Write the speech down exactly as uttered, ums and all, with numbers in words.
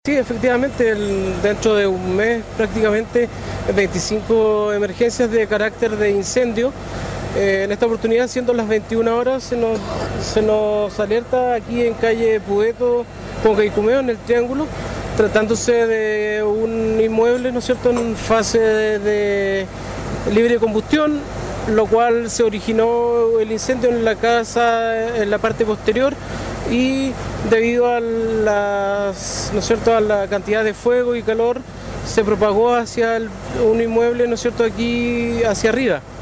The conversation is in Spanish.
Sí, efectivamente, el- dentro de un mes prácticamente veinticinco emergencias de carácter de incendio. Eh, en esta oportunidad, siendo las veintiuna horas, se nos, se nos alerta aquí en calle Pueto con Caicumeo, en el Triángulo, tratándose de un inmueble, ¿no es cierto?, en fase de, de libre combustión, lo cual se originó el incendio en la casa, en la parte posterior, y debido a las, ¿no es cierto?, a la cantidad de fuego y calor, se propagó hacia el- un inmueble, ¿no es cierto?, aquí hacia arriba.